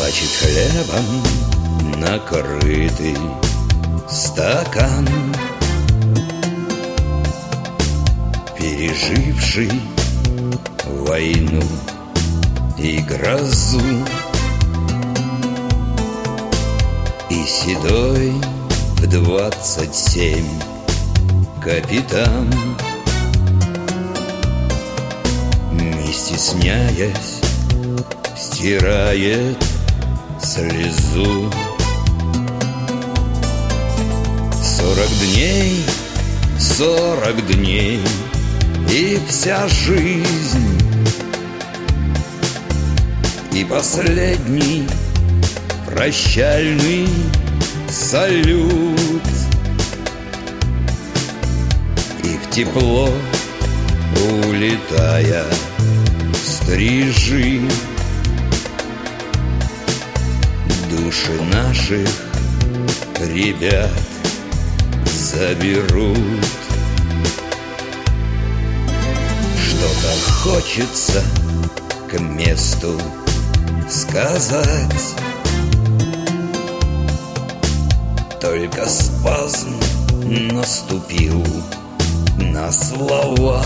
Плачет хлебом накрытый стакан, переживший войну и грозу, и седой в 27 капитан, не стесняясь, стирает слезу. 40 дней и вся жизнь, и последний прощальный салют, и в тепло улетая стрижи души наших ребят заберут. Что-то хочется к месту сказать, только спазм наступил на слова.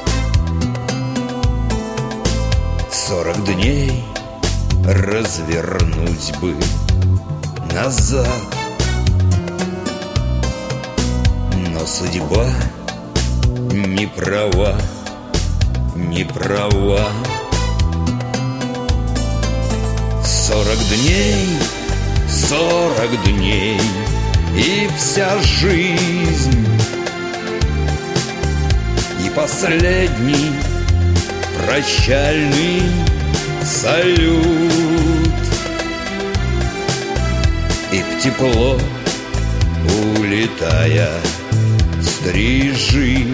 40 дней развернуть бы назад, но судьба не права, не права. 40 дней и вся жизнь, и последний прощальный салют, и в тепло улетая стрижи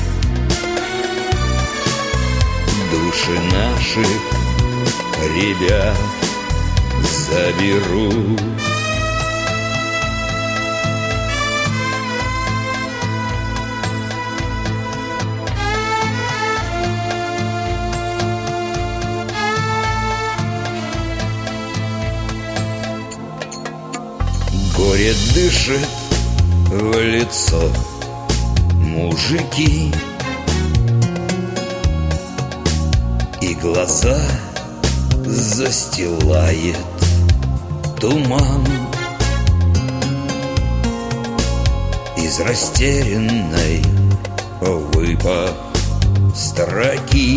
души наших ребят заберут. Горе дышит в лицо мужики, и глаза застилает туман. Из растерянной выпав строки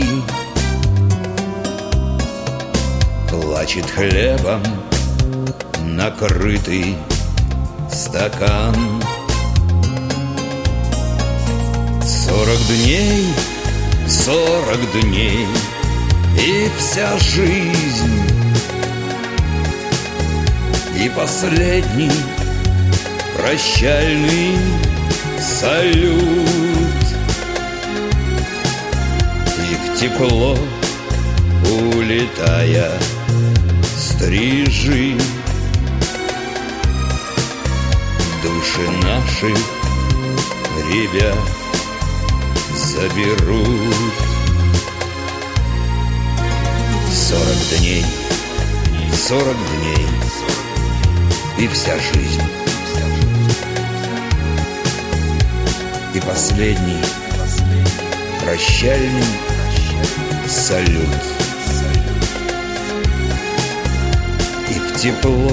плачет хлебом накрытый стакан. 40 дней и вся жизнь, и последний прощальный салют, и в тепло улетая стрижи души наших ребят заберут. 40 дней и вся жизнь, и последний прощальный салют, и в тепло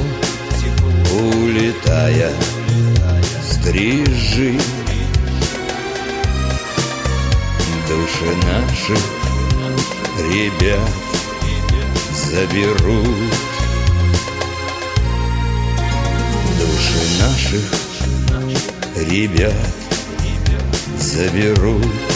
улетая стрижи души наших ребят заберут. Души наших ребят заберут.